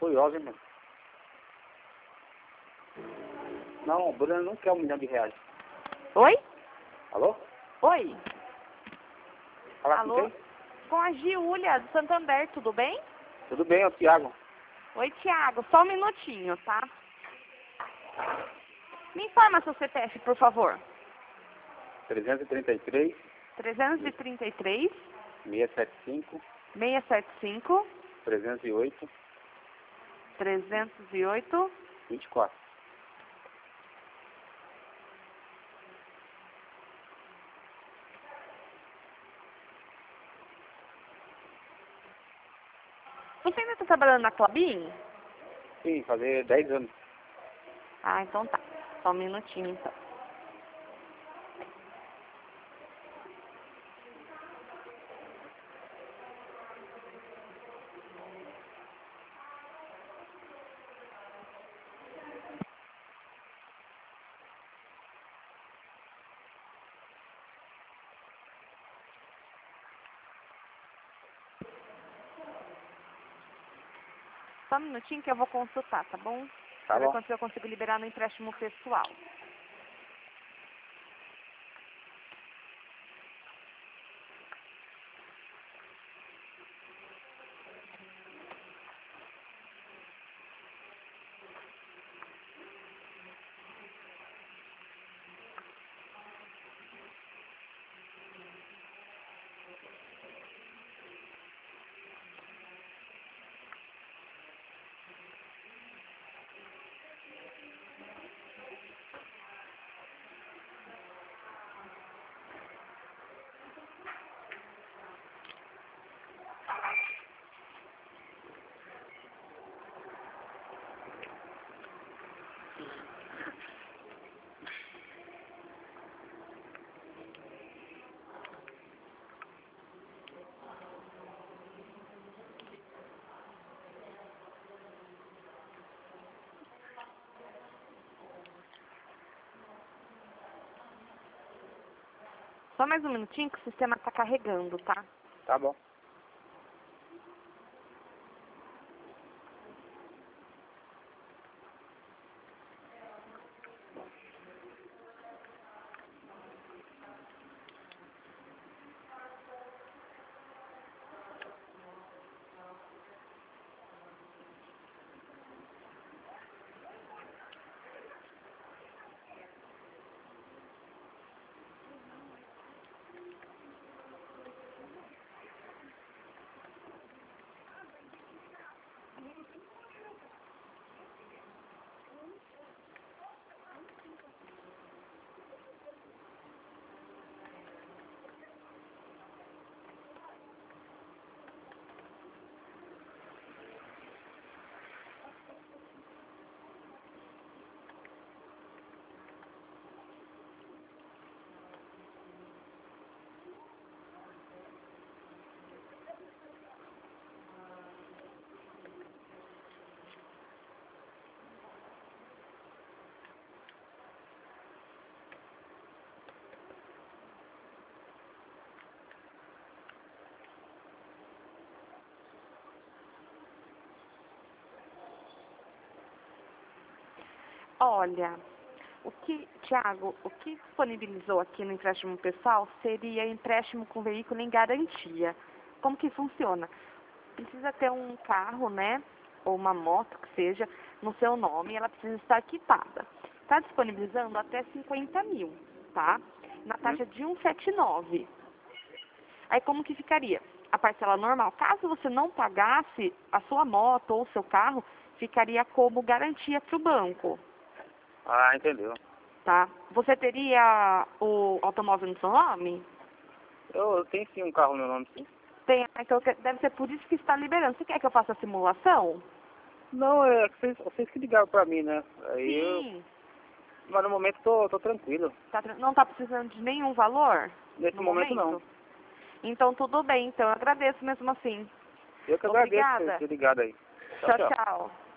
curiosa, hein, mano? Não, o Bruno não quer R$ 1 milhão. Oi? Alô? Oi? Fala Alô? com quem? Com a Giulia, do Santander, tudo bem? Tudo bem, é o Thiago. Oi, Thiago, só um minutinho, tá? Me informa seu CPF, por favor. 333, 333 675, 675 308, 308 24. Você ainda está trabalhando na Clabin? Sim, fazer 10 anos. Ah, então tá. Só um minutinho, então. Só um minutinho que eu vou consultar, tá bom? Tá Pra ver bom. quanto eu consigo liberar no empréstimo pessoal. Só mais um minutinho que o sistema tá carregando, tá? Tá bom. Olha, Thiago, o que disponibilizou aqui no empréstimo pessoal seria empréstimo com veículo em garantia. Como que funciona? Precisa ter um carro, né, ou uma moto que seja, no seu nome, ela precisa estar quitada. Está disponibilizando até 50 mil, tá? Na taxa de 179. Aí como que ficaria? A parcela normal, caso você não pagasse, a sua moto ou o seu carro ficaria como garantia para o banco. Ah, entendeu. Tá? Você teria o automóvel no seu nome? Eu tenho sim um carro no meu nome, sim. Tem, então deve ser por isso que está liberando. Você quer que eu faça a simulação? Não, é que vocês que ligaram pra mim, né? Aí Sim. mas no momento tô tranquilo. Não está precisando de nenhum valor? Nesse No momento não. momento? Então tudo bem, então eu agradeço mesmo assim. Eu que agradeço por Obrigada. ter ligado aí. Tchau, tchau.